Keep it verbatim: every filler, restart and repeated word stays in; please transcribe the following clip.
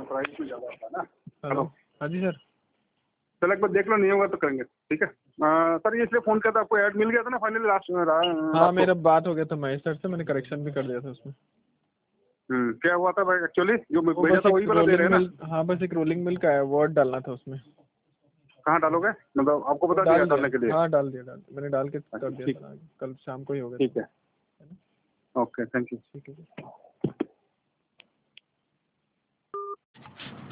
Price में ज़्यादा आता है ना। हेलो, हाँ जी सर। चलो एक बार देख लो, नहीं होगा तो करेंगे, ठीक है। आ, सर ये इसलिए फ़ोन किया था, आपको ऐड मिल गया था ना फाइनली लास्ट? हाँ मेरा बात हो गया था महेश सर से, मैंने करेक्शन भी कर दिया था उसमें। हम्म क्या हुआ था भाई एक्चुअली जो वो भेजा बस था एक वही वाला दे रहे रोलिंग हैं ना? मिल, हाँ बस एक रोलिंग मिल का है, वर्ड डालना था उसमें। कहाँ डालोगे, मतलब आपको बता दिया डाल डालने के दिया, लिए? हाँ डाल दिया, डाल दिया मैंने, डाल के अच्छा कर दिया ठीक, था, कल शाम को ही हो गया ठीक था। है, ओके थैंक यू। ठीक है।